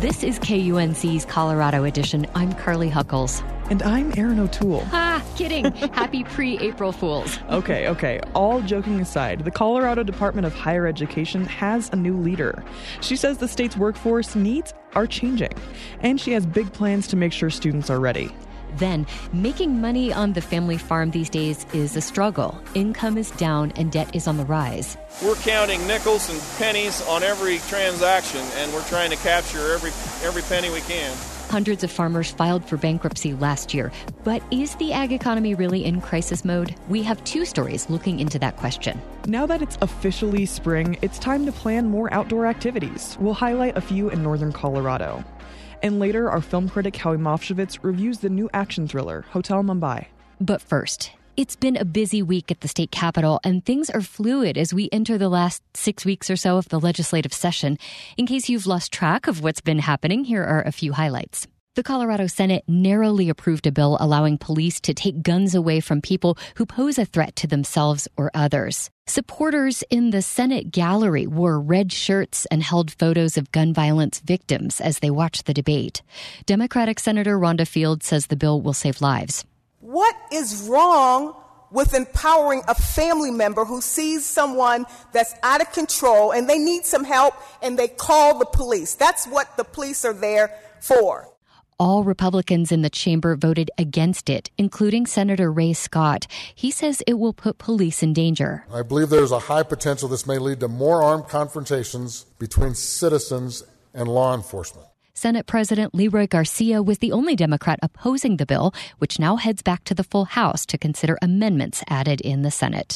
This is KUNC's Colorado edition. I'm Carly Huckles. And I'm Aaron O'Toole. Kidding. Happy pre-April Fools. Okay. All joking aside, the Colorado Department of Higher Education has a new leader. She says the state's workforce needs are changing, and she has big plans to make sure students are ready. Then, making money on the family farm these days is a struggle. Income is down and debt is on the rise. We're counting nickels and pennies on every transaction, and we're trying to capture every penny we can. Hundreds of farmers filed for bankruptcy last year. But is the ag economy really in crisis mode? We have two stories looking into that question. Now that it's officially spring, it's time to plan more outdoor activities. We'll highlight a few in northern Colorado. And later, our film critic Howie Mofshevitz reviews the new action thriller, Hotel Mumbai. But first, it's been a busy week at the state capitol, and things are fluid as we enter the last 6 weeks or so of the legislative session. In case you've lost track of what's been happening, here are a few highlights. The Colorado Senate narrowly approved a bill allowing police to take guns away from people who pose a threat to themselves or others. Supporters in the Senate gallery wore red shirts and held photos of gun violence victims as they watched the debate. Democratic Senator Rhonda Field says the bill will save lives. What is wrong with empowering a family member who sees someone that's out of control and they need some help and they call the police? That's what the police are there for. All Republicans in the chamber voted against it, including Senator Ray Scott. He says it will put police in danger. I believe there's a high potential this may lead to more armed confrontations between citizens and law enforcement. Senate President Leroy Garcia was the only Democrat opposing the bill, which now heads back to the full House to consider amendments added in the Senate.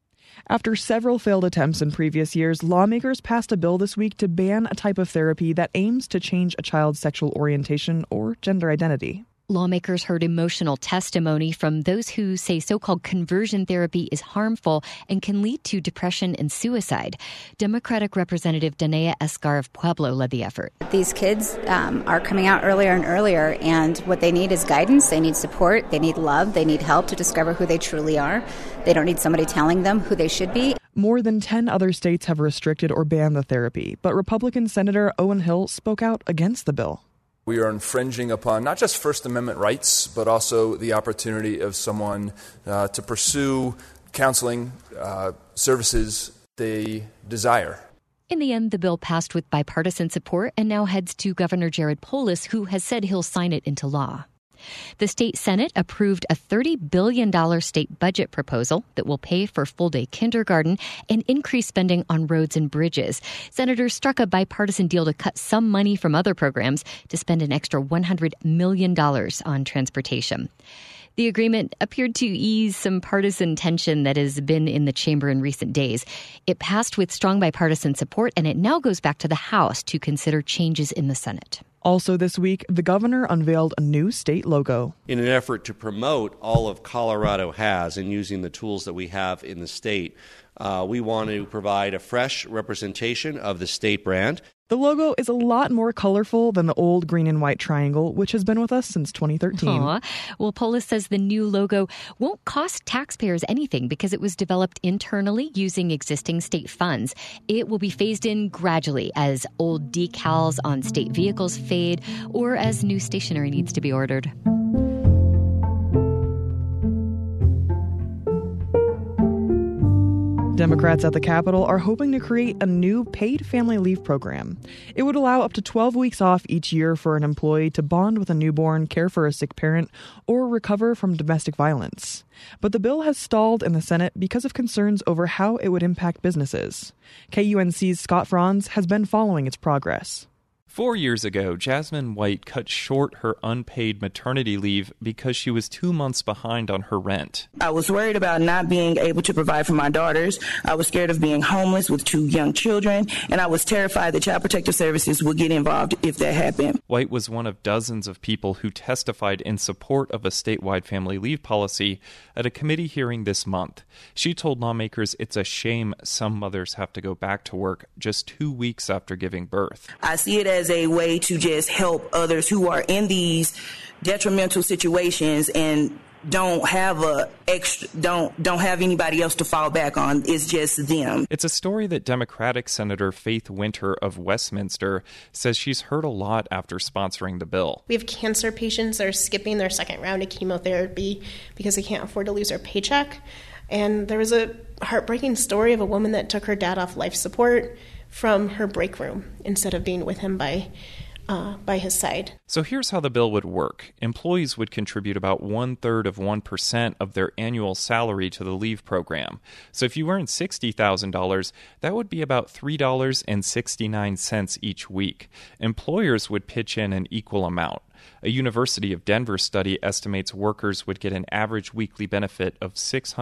After several failed attempts in previous years, lawmakers passed a bill this week to ban a type of therapy that aims to change a child's sexual orientation or gender identity. Lawmakers heard emotional testimony from those who say so-called conversion therapy is harmful and can lead to depression and suicide. Democratic Representative Danea Escar of Pueblo led the effort. These kids are coming out earlier and earlier, and what they need is guidance, they need support, they need love, they need help to discover who they truly are. They don't need somebody telling them who they should be. More than 10 other states have restricted or banned the therapy, but Republican Senator Owen Hill spoke out against the bill. We are infringing upon not just First Amendment rights, but also the opportunity of someone to pursue counseling services they desire. In the end, the bill passed with bipartisan support and now heads to Governor Jared Polis, who has said he'll sign it into law. The state Senate approved a $30 billion state budget proposal that will pay for full-day kindergarten and increase spending on roads and bridges. Senators struck a bipartisan deal to cut some money from other programs to spend an extra $100 million on transportation. The agreement appeared to ease some partisan tension that has been in the chamber in recent days. It passed with strong bipartisan support, and it now goes back to the House to consider changes in the Senate. Also this week, the governor unveiled a new state logo. In an effort to promote all of Colorado has in using the tools that we have in the state, we want to provide a fresh representation of the state brand. The logo is a lot more colorful than the old green and white triangle, which has been with us since 2013. Well, Polis says the new logo won't cost taxpayers anything because it was developed internally using existing state funds. It will be phased in gradually as old decals on state vehicles fade or as new stationery needs to be ordered. Democrats at the Capitol are hoping to create a new paid family leave program. It would allow up to 12 weeks off each year for an employee to bond with a newborn, care for a sick parent, or recover from domestic violence. But the bill has stalled in the Senate because of concerns over how it would impact businesses. KUNC's Scott Franz has been following its progress. 4 years ago, Jasmine White cut short her unpaid maternity leave because she was 2 months behind on her rent. I was worried about not being able to provide for my daughters. I was scared of being homeless with 2 young children, and I was terrified that Child Protective Services would get involved if that happened. White was one of dozens of people who testified in support of a statewide family leave policy at a committee hearing this month. She told lawmakers it's a shame some mothers have to go back to work just 2 weeks after giving birth. I see it as a way to just help others who are in these detrimental situations and don't have don't have anybody else to fall back on. It's just them. It's a story that Democratic Senator Faith Winter of Westminster says she's heard a lot after sponsoring the bill. We have cancer patients that are skipping their second round of chemotherapy because they can't afford to lose their paycheck. And there was a heartbreaking story of a woman that took her dad off life support from her break room instead of being with him by his side. So here's how the bill would work. Employees would contribute about 1/3 of 1% of their annual salary to the leave program. So if you earn $60,000, that would be about $3.69 each week. Employers would pitch in an equal amount. A University of Denver study estimates workers would get an average weekly benefit of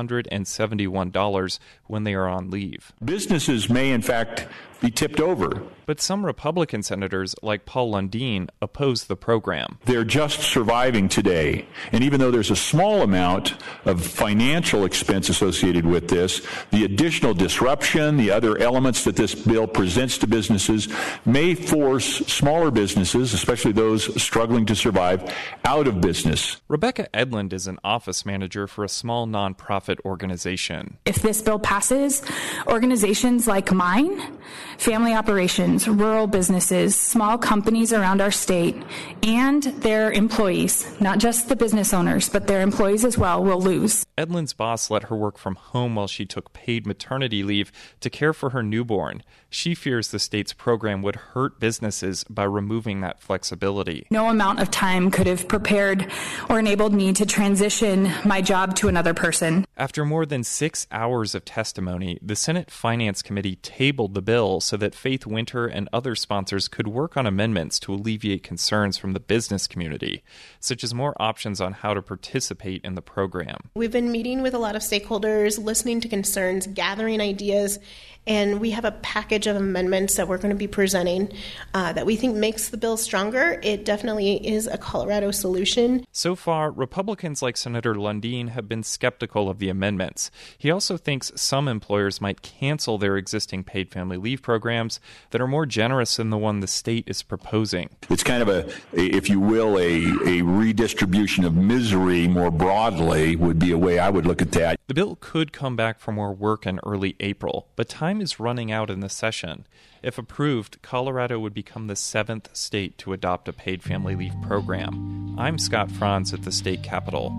$671 when they are on leave. Businesses may, in fact, be tipped over. But some Republican senators, like Paul Lundeen, oppose the program. They're just surviving today. And even though there's a small amount of financial expense associated with this, the additional disruption, the other elements that this bill presents to businesses may force smaller businesses, especially those struggling to survive, out of business. Rebecca Edlund is an office manager for a small nonprofit organization. If this bill passes, organizations like mine, family operations, rural businesses, small companies around our state, and their employees, not just the business owners, but their employees as well, will lose. Edlund's boss let her work from home while she took paid maternity leave to care for her newborn. She fears the state's program would hurt businesses by removing that flexibility. No amount of time could have prepared or enabled me to transition my job to another person. After more than 6 hours of testimony, the Senate Finance Committee tabled the bill so that Faith Winter and other sponsors could work on amendments to alleviate concerns from the business community, such as more options on how to participate in the program. We've been meeting with a lot of stakeholders, listening to concerns, gathering ideas, and we have a package of amendments that we're going to be presenting that we think makes the bill stronger. It definitely is a Colorado solution. So far, Republicans like Senator Lundeen have been skeptical of the amendments. He also thinks some employers might cancel their existing paid family leave programs that are more generous than the one the state is proposing. It's kind of if you will, a redistribution of misery more broadly would be a way I would look at that. The bill could come back for more work in early April, but time is running out in the session. If approved, Colorado would become the 7th state to adopt a paid family leave program. I'm Scott Franz at the state capitol.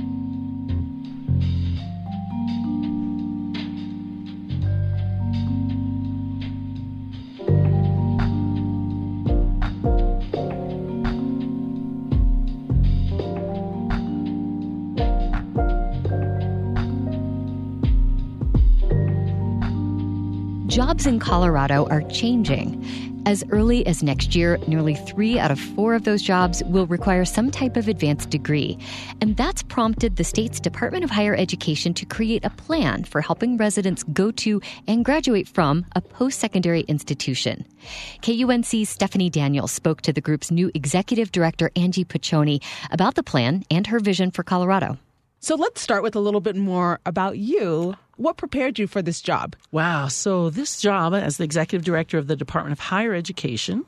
Jobs in Colorado are changing. As early as next year, nearly 3 out of 4 of those jobs will require some type of advanced degree. And that's prompted the state's Department of Higher Education to create a plan for helping residents go to and graduate from a post-secondary institution. KUNC's Stephanie Daniels spoke to the group's new executive director, Angie Piccioni, about the plan and her vision for Colorado. So let's start with a little bit more about you. What prepared you for this job? Wow. So this job as the executive director of the Department of Higher Education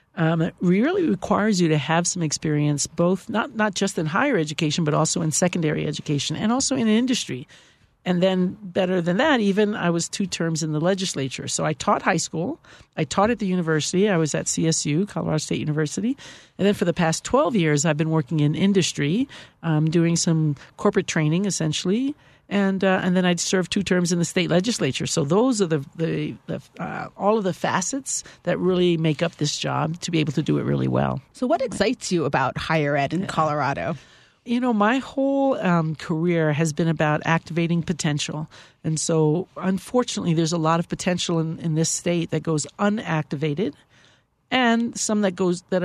really requires you to have some experience, both not just in higher education, but also in secondary education and also in industry. And then better than that, even I was 2 terms in the legislature. So I taught high school. I taught at the university. I was at CSU, Colorado State University. And then for the past 12 years, I've been working in industry, doing some corporate training, essentially. And then I'd served 2 terms in the state legislature. So those are the all of the facets that really make up this job to be able to do it really well. So what excites you about higher ed in Colorado? You know, my whole career has been about activating potential. And so, unfortunately, there's a lot of potential in this state that goes unactivated and some that's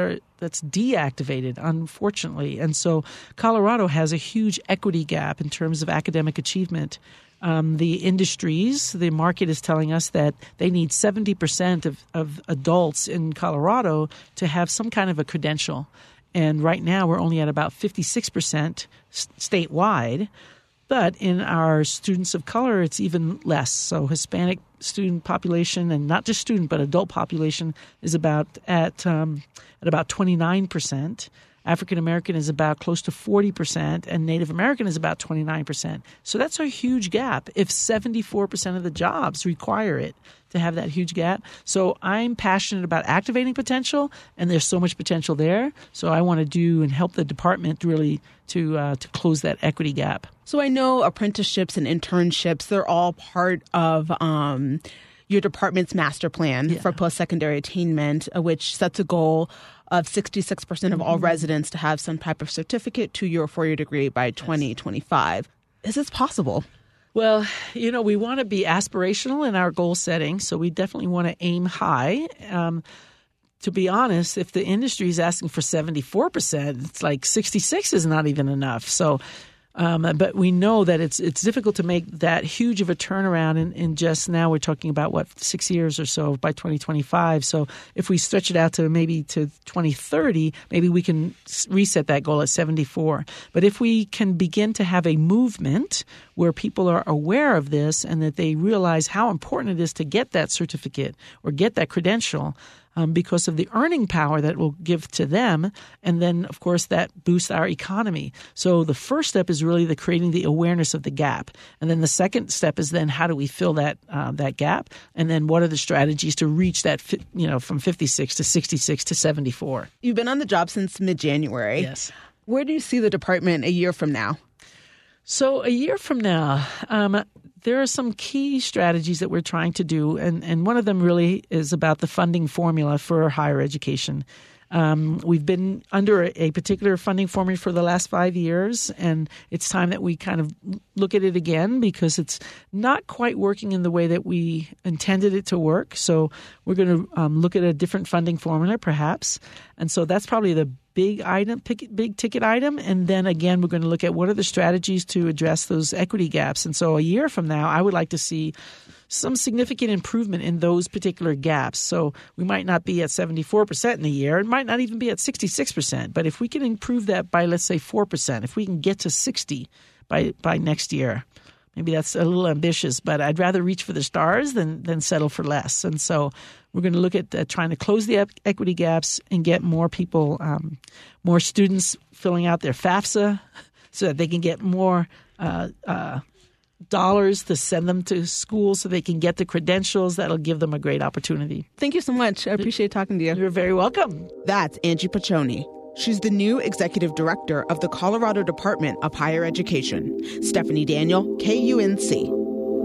deactivated, unfortunately. And so Colorado has a huge equity gap in terms of academic achievement. The industries, the market is telling us that they need 70% of adults in Colorado to have some kind of a credential. And right now we're only at about 56% statewide. But in our students of color, it's even less. So Hispanic student population, and not just student, but adult population, is about at about 29%. African American is about close to 40%, and Native American is about 29%. So that's a huge gap if 74% of the jobs require it to have that huge gap. So I'm passionate about activating potential, and there's so much potential there. So I want to do and help the department really to close that equity gap. So I know apprenticeships and internships, they're all part of your department's master plan for post-secondary attainment, which sets a goal of 66% of all residents to have some type of certificate, 2-year or 4-year degree by 2025. Is this possible? Well, we want to be aspirational in our goal setting, so we definitely want to aim high. To be honest, if the industry is asking for 74%, it's like 66 is not even enough. So, but we know that it's difficult to make that huge of a turnaround in just now. We're talking about 6 years or so by 2025. So if we stretch it out to maybe to 2030, maybe we can reset that goal at 74. But if we can begin to have a movement where people are aware of this and that they realize how important it is to get that certificate or get that credential, because of the earning power that it will give to them. And then, of course, that boosts our economy. So the first step is really creating the awareness of the gap. And then the second step is then how do we fill that gap? And then what are the strategies to reach that, from 56 to 66 to 74? You've been on the job since mid-January. Yes. Where do you see the department a year from now? So a year from now, there are some key strategies that we're trying to do, and one of them really is about the funding formula for higher education. We've been under a particular funding formula for the last 5 years, and it's time that we kind of look at it again because it's not quite working in the way that we intended it to work. So we're going to look at a different funding formula, perhaps. And so that's probably the big ticket item. And then again, we're going to look at what are the strategies to address those equity gaps. And so a year from now, I would like to see some significant improvement in those particular gaps. So we might not be at 74% in a year. It might not even be at 66%. But if we can improve that by, let's say, 4%, if we can get to 60 by next year, maybe that's a little ambitious, but I'd rather reach for the stars than settle for less. And so we're going to look at trying to close the equity gaps and get more people, more students filling out their FAFSA so that they can get more dollars to send them to school so they can get the credentials. That'll give them a great opportunity. Thank you so much. I appreciate talking to you. You're very welcome. That's Angie Piccioni. She's the new executive director of the Colorado Department of Higher Education. Stephanie Daniel, KUNC.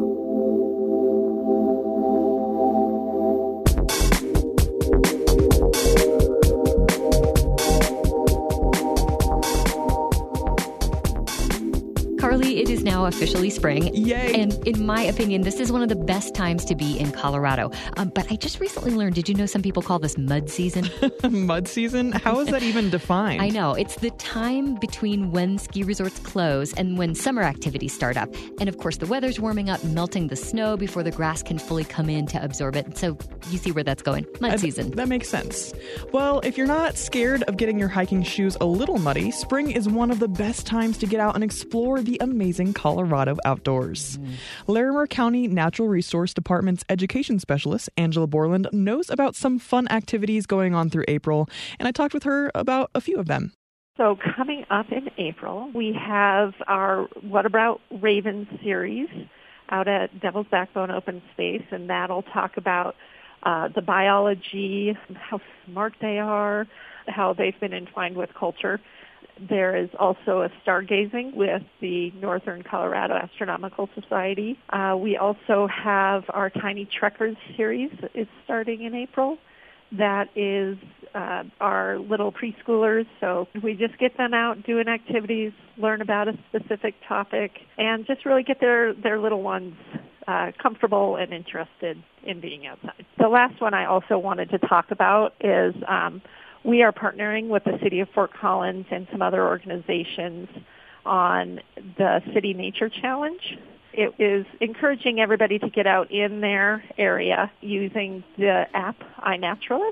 Carly, it is now officially spring. Yay! And in my opinion, this is one of the best times to be in Colorado. But I just recently learned, did you know some people call this mud season? Mud season? How is that even defined? I know. It's the time between when ski resorts close and when summer activities start up. And of course, the weather's warming up, melting the snow before the grass can fully come in to absorb it. So you see where that's going. Mud season. That makes sense. Well, if you're not scared of getting your hiking shoes a little muddy, spring is one of the best times to get out and explore the amazing Colorado outdoors. Larimer County Natural Resource Department's education specialist, Angela Borland, knows about some fun activities going on through April, and I talked with her about a few of them. So coming up in April, we have our What About Ravens series out at Devil's Backbone Open Space, and that'll talk about the biology, how smart they are, how they've been entwined with culture. There is also a stargazing with the Northern Colorado Astronomical Society. We also have our Tiny Trekkers series is starting in April. That is our little preschoolers. So we just get them out doing activities, learn about a specific topic, and just really get their little ones comfortable and interested in being outside. The last one I also wanted to talk about is we are partnering with the City of Fort Collins and some other organizations on the City Nature Challenge. It is encouraging everybody to get out in their area using the app iNaturalist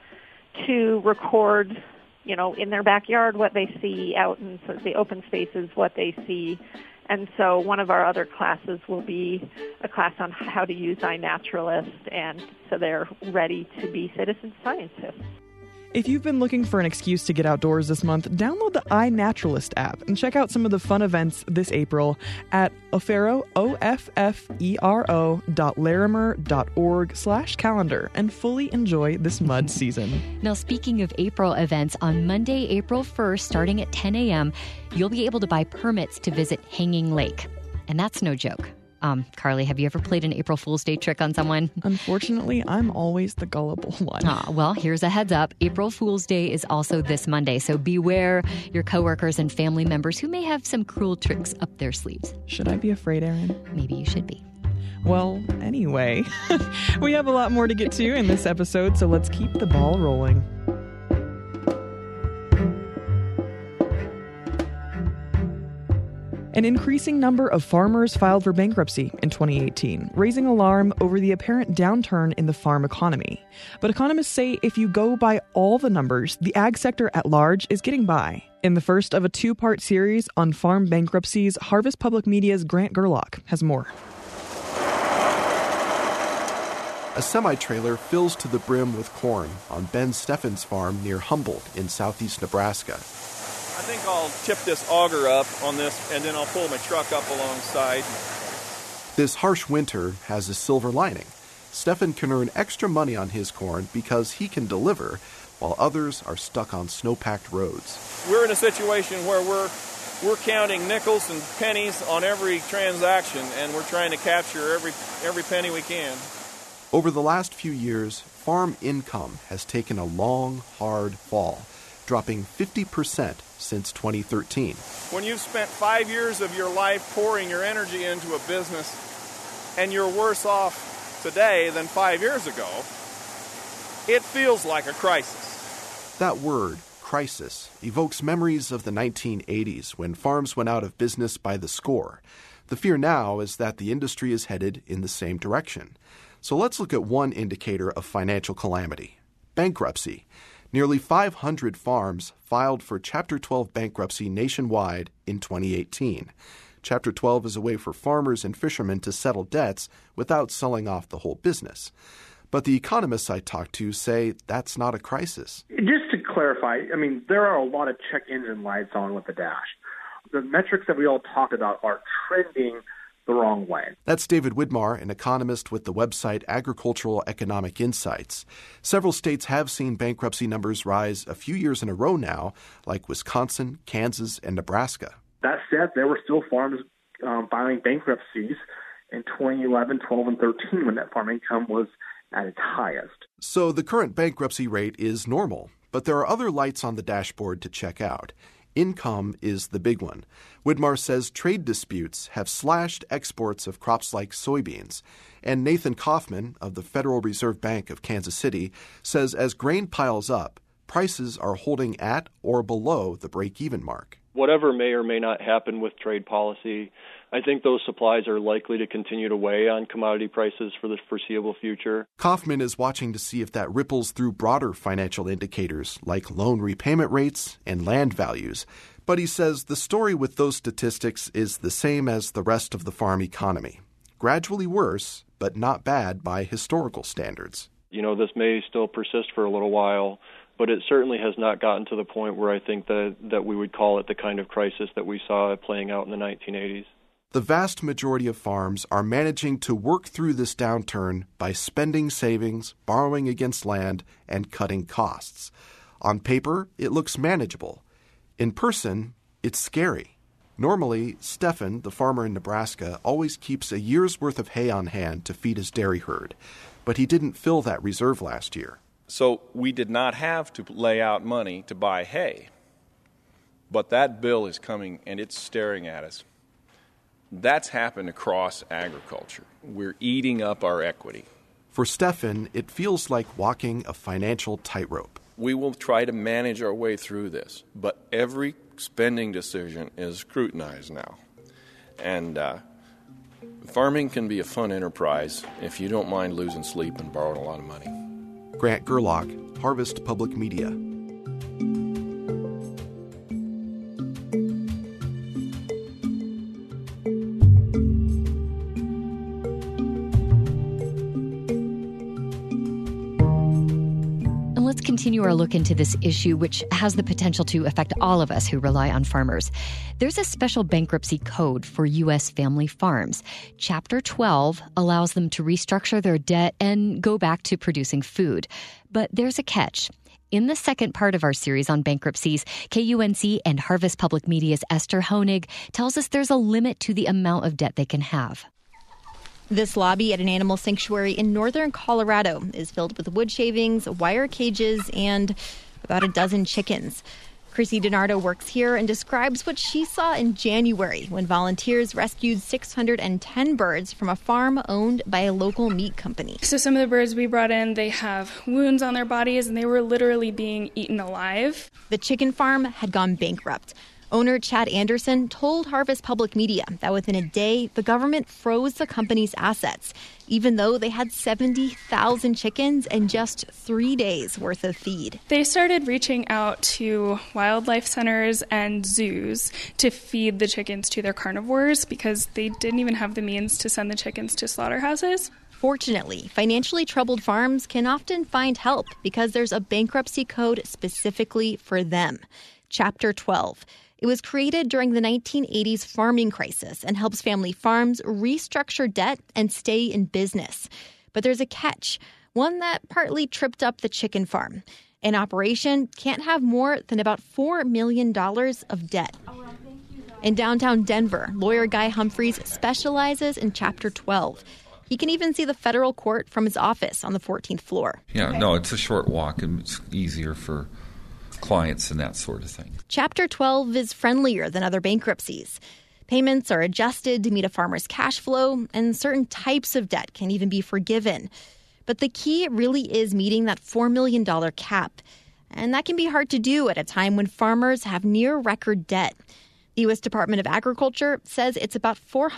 to record, in their backyard what they see, out in the open spaces what they see. And so one of our other classes will be a class on how to use iNaturalist, and so they're ready to be citizen scientists. If you've been looking for an excuse to get outdoors this month, download the iNaturalist app and check out some of the fun events this April at Offero, OFFERO.larimer.org/calendar and fully enjoy this mud season. Now, speaking of April events, on Monday, April 1st, starting at 10 a.m., you'll be able to buy permits to visit Hanging Lake. And that's no joke. Carly, have you ever played an April Fool's Day trick on someone? Unfortunately, I'm always the gullible one. Well, here's a heads up. April Fool's Day is also this Monday, so beware your coworkers and family members who may have some cruel tricks up their sleeves. Should I be afraid, Erin? Maybe you should be. Well, anyway, we have a lot more to get to in this episode, so let's keep the ball rolling. An increasing number of farmers filed for bankruptcy in 2018, raising alarm over the apparent downturn in the farm economy. But economists say if you go by all the numbers, the ag sector at large is getting by. In the first of a two-part series on farm bankruptcies, Harvest Public Media's Grant Gerlach has more. A semi-trailer fills to the brim with corn on Ben Steffen's farm near Humboldt in southeast Nebraska. I think I'll tip this auger up on this, and then I'll pull my truck up alongside. This harsh winter has a silver lining. Steffen can earn extra money on his corn because he can deliver, while others are stuck on snow-packed roads. We're in a situation where we're counting nickels and pennies on every transaction, and we're trying to capture every penny we can. Over the last few years, farm income has taken a long, hard fall, dropping 50% since 2013. When you've spent 5 years of your life pouring your energy into a business and you're worse off today than 5 years ago, it feels like a crisis. That word, crisis, evokes memories of the 1980s when farms went out of business by the score. The fear now is that the industry is headed in the same direction. So let's look at one indicator of financial calamity: bankruptcy. Nearly 500 farms filed for Chapter 12 bankruptcy nationwide in 2018. Chapter 12 is a way for farmers and fishermen to settle debts without selling off the whole business. But the economists I talked to say that's not a crisis. Just to clarify, there are a lot of check engine lights on with the dash. The metrics that we all talked about are trending the wrong way. That's David Widmar, an economist with the website Agricultural Economic Insights. Several states have seen bankruptcy numbers rise a few years in a row now, like Wisconsin, Kansas, and Nebraska. That said, there were still farms filing bankruptcies in 2011, 12, and 13 when net farm income was at its highest. So the current bankruptcy rate is normal, but there are other lights on the dashboard to check out. Income is the big one. Widmar says trade disputes have slashed exports of crops like soybeans. And Nathan Kaufman of the Federal Reserve Bank of Kansas City says as grain piles up, prices are holding at or below the break-even mark. Whatever may or may not happen with trade policy, I think those supplies are likely to continue to weigh on commodity prices for the foreseeable future. Kaufman is watching to see if that ripples through broader financial indicators like loan repayment rates and land values. But he says the story with those statistics is the same as the rest of the farm economy. Gradually worse, but not bad by historical standards. This may still persist for a little while, but it certainly has not gotten to the point where I think that we would call it the kind of crisis that we saw playing out in the 1980s. The vast majority of farms are managing to work through this downturn by spending savings, borrowing against land, and cutting costs. On paper, it looks manageable. In person, it's scary. Normally, Steffen, the farmer in Nebraska, always keeps a year's worth of hay on hand to feed his dairy herd, but he didn't fill that reserve last year. So we did not have to lay out money to buy hay. But that bill is coming, and it's staring at us. That's happened across agriculture. We're eating up our equity. For Steffen, it feels like walking a financial tightrope. We will try to manage our way through this, but every spending decision is scrutinized now. And farming can be a fun enterprise if you don't mind losing sleep and borrowing a lot of money. Grant Gerlach, Harvest Public Media. let's continue our look into this issue, which has the potential to affect all of us who rely on farmers. There's a special bankruptcy code for U.S. family farms. Chapter 12 allows them to restructure their debt and go back to producing food. But there's a catch. In the second part of our series on bankruptcies, KUNC and Harvest Public Media's Esther Honig tells us there's a limit to the amount of debt they can have. This lobby at an animal sanctuary in northern Colorado is filled with wood shavings, wire cages, and about a dozen chickens. Chrissy DiNardo works here and describes what she saw in January when volunteers rescued 610 birds from a farm owned by a local meat company. So some of the birds we brought in, they have wounds on their bodies and they were literally being eaten alive. The chicken farm had gone bankrupt. Owner Chad Anderson told Harvest Public Media that within a day, the government froze the company's assets, even though they had 70,000 chickens and just 3 days worth of feed. They started reaching out to wildlife centers and zoos to feed the chickens to their carnivores because they didn't even have the means to send the chickens to slaughterhouses. Fortunately, financially troubled farms can often find help because there's a bankruptcy code specifically for them. Chapter 12. It was created during the 1980s farming crisis and helps family farms restructure debt and stay in business. But there's a catch, one that partly tripped up the chicken farm. An operation can't have more than about $4 million of debt. In downtown Denver, lawyer Guy Humphreys specializes in Chapter 12. He can even see the federal court from his office on the 14th floor. Yeah, no, it's a short walk and it's easier for clients and that sort of thing. Chapter 12 is friendlier than other bankruptcies. Payments are adjusted to meet a farmer's cash flow, and certain types of debt can even be forgiven. But the key really is meeting that $4 million cap. And that can be hard to do at a time when farmers have near-record debt. The U.S. Department of Agriculture says it's about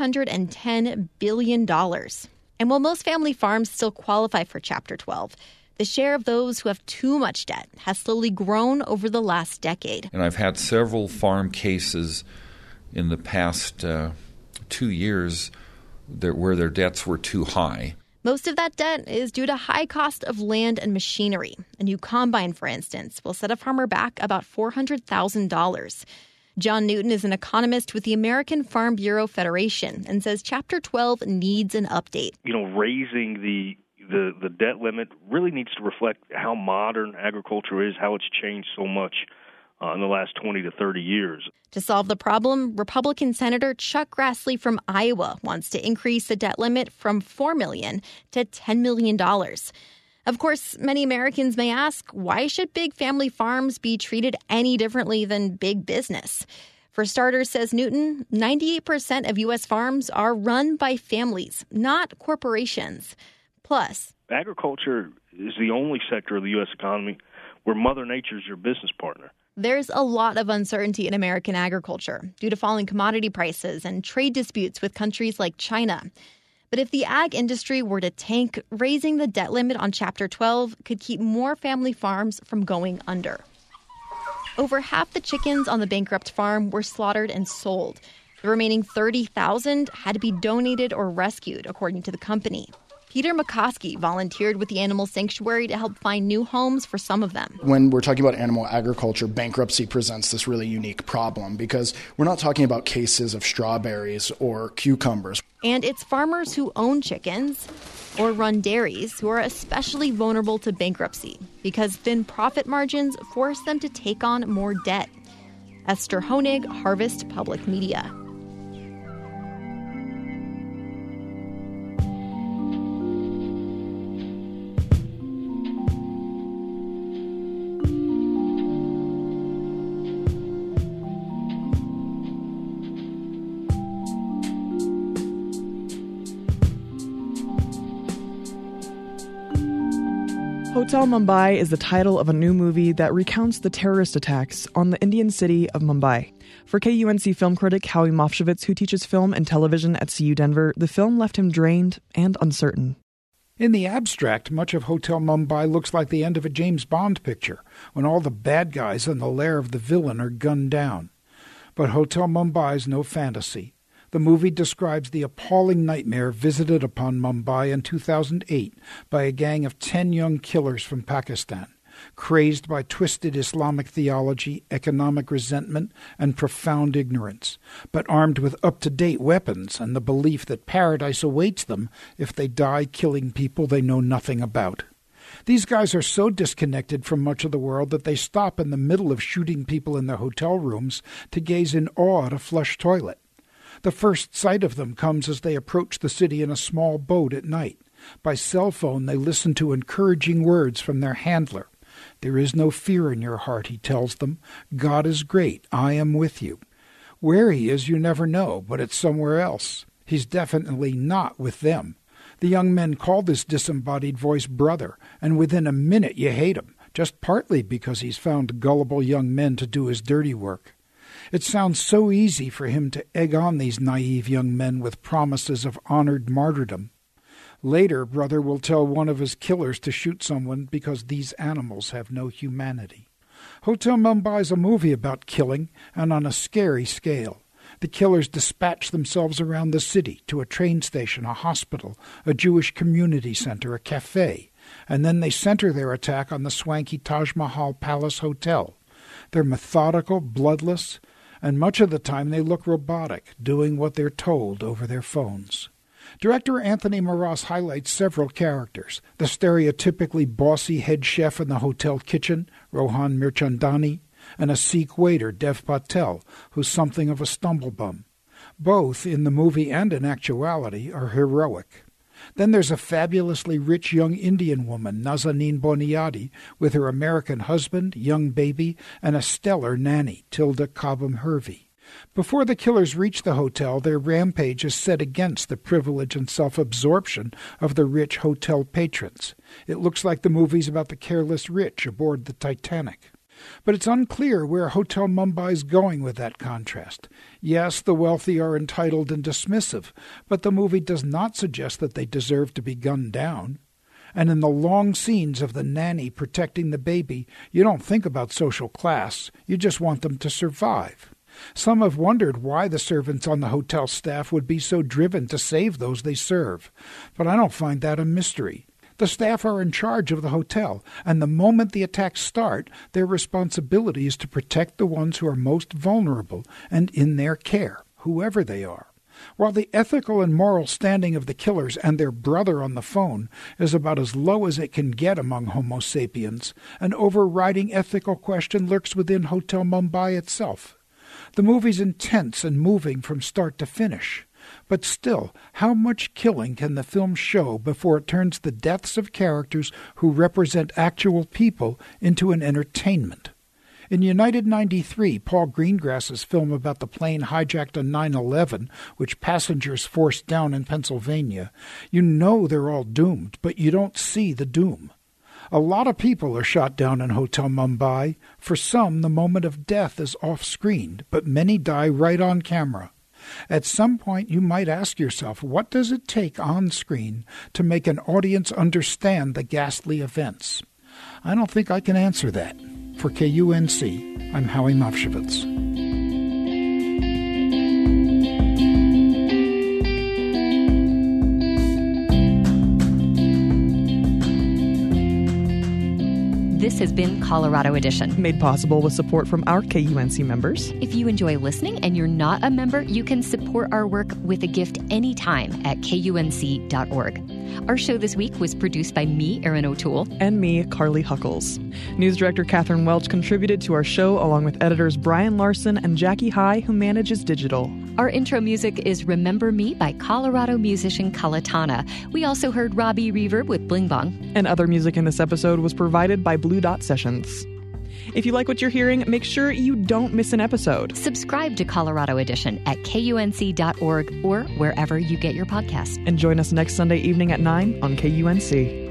$410 billion. And while most family farms still qualify for Chapter 12, the share of those who have too much debt has slowly grown over the last decade. And I've had several farm cases in the past 2 years where their debts were too high. Most of that debt is due to high cost of land and machinery. A new combine, for instance, will set a farmer back about $400,000. John Newton is an economist with the American Farm Bureau Federation and says Chapter 12 needs an update. Raising the debt limit really needs to reflect how modern agriculture is, how it's changed so much in the last 20 to 30 years. To solve the problem, Republican Senator Chuck Grassley from Iowa wants to increase the debt limit from $4 million to $10 million. Of course, many Americans may ask, why should big family farms be treated any differently than big business? For starters, says Newton, 98% of U.S. farms are run by families, not corporations. Plus, agriculture is the only sector of the U.S. economy where Mother Nature is your business partner. There's a lot of uncertainty in American agriculture due to falling commodity prices and trade disputes with countries like China. But if the ag industry were to tank, raising the debt limit on Chapter 12 could keep more family farms from going under. Over half the chickens on the bankrupt farm were slaughtered and sold. The remaining 30,000 had to be donated or rescued, according to the company. Peter McCoskey volunteered with the animal sanctuary to help find new homes for some of them. When we're talking about animal agriculture, bankruptcy presents this really unique problem because we're not talking about cases of strawberries or cucumbers. And it's farmers who own chickens or run dairies who are especially vulnerable to bankruptcy because thin profit margins force them to take on more debt. Esther Honig, Harvest Public Media. Hotel Mumbai is the title of a new movie that recounts the terrorist attacks on the Indian city of Mumbai. For KUNC film critic Howie Mofshevitz, who teaches film and television at CU Denver, the film left him drained and uncertain. In the abstract, much of Hotel Mumbai looks like the end of a James Bond picture, when all the bad guys in the lair of the villain are gunned down. But Hotel Mumbai is no fantasy. The movie describes the appalling nightmare visited upon Mumbai in 2008 by a gang of 10 young killers from Pakistan. crazed by twisted Islamic theology, economic resentment, and profound ignorance, but armed with up-to-date weapons and the belief that paradise awaits them if they die killing people they know nothing about. These guys are so disconnected from much of the world that they stop in the middle of shooting people in their hotel rooms to gaze in awe at a flush toilet. The first sight of them comes as they approach the city in a small boat at night. By cell phone, they listen to encouraging words from their handler. "There is no fear in your heart," he tells them. "God is great. I am with you." Where he is, you never know, but it's somewhere else. He's definitely not with them. The young men call this disembodied voice brother, and within a minute you hate him, just partly because he's found gullible young men to do his dirty work. It sounds so easy for him to egg on these naive young men with promises of honored martyrdom. Later, brother will tell one of his killers to shoot someone because these animals have no humanity. Hotel Mumbai is a movie about killing, and on a scary scale. The killers dispatch themselves around the city to a train station, a hospital, a Jewish community center, a cafe, and then they center their attack on the swanky Taj Mahal Palace Hotel. They're methodical, bloodless, and much of the time they look robotic, doing what they're told over their phones. Director Anthony Maras highlights several characters: the stereotypically bossy head chef in the hotel kitchen, Rohan Mirchandani, and a Sikh waiter, Dev Patel, who's something of a stumblebum. Both, in the movie and in actuality, are heroic. Then there's a fabulously rich young Indian woman, Nazanin Boniadi, with her American husband, young baby, and a stellar nanny, Tilda Cobham Hervey. Before the killers reach the hotel, their rampage is set against the privilege and self-absorption of the rich hotel patrons. It looks like the movies about the careless rich aboard the Titanic. But it's unclear where Hotel Mumbai is going with that contrast. Yes, the wealthy are entitled and dismissive, but the movie does not suggest that they deserve to be gunned down. And in the long scenes of the nanny protecting the baby, you don't think about social class. You just want them to survive. Some have wondered why the servants on the hotel staff would be so driven to save those they serve, but I don't find that a mystery. The staff are in charge of the hotel, and the moment the attacks start, their responsibility is to protect the ones who are most vulnerable and in their care, whoever they are. While the ethical and moral standing of the killers and their brother on the phone is about as low as it can get among Homo sapiens, an overriding ethical question lurks within Hotel Mumbai itself. The movie's intense and moving from start to finish. But still, how much killing can the film show before it turns the deaths of characters who represent actual people into an entertainment? In United 93, Paul Greengrass's film about the plane hijacked on 9/11, which passengers forced down in Pennsylvania, you know they're all doomed, but you don't see the doom. A lot of people are shot down in Hotel Mumbai. For some, the moment of death is off-screen, but many die right on camera. At some point, you might ask yourself, what does it take on screen to make an audience understand the ghastly events? I don't think I can answer that. For KUNC, I'm Howie Mavshevitz. This has been Colorado Edition. Made possible with support from our KUNC members. If you enjoy listening and you're not a member, you can support our work with a gift anytime at KUNC.org. Our show this week was produced by me, Erin O'Toole. And me, Carly Huckles. News director Catherine Welch contributed to our show along with editors Brian Larson and Jackie High, who manages digital. Our intro music is Remember Me by Colorado musician Kalatana. We also heard Robbie Reverb with Bling Bong. And other music in this episode was provided by Blue Dot Sessions. If you like what you're hearing, make sure you don't miss an episode. Subscribe to Colorado Edition at KUNC.org or wherever you get your podcasts. And join us next Sunday evening at 9 on KUNC.